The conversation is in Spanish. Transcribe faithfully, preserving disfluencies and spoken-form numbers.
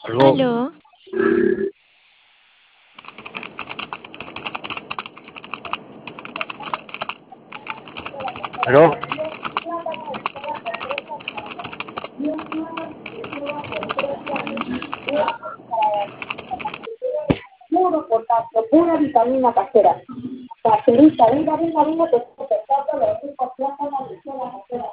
Aló, Aló, aló, puro potasio, pura vitamina casera. Caserita, venga, venga, venga, te estoy pescando los ricos plátanos de la casera.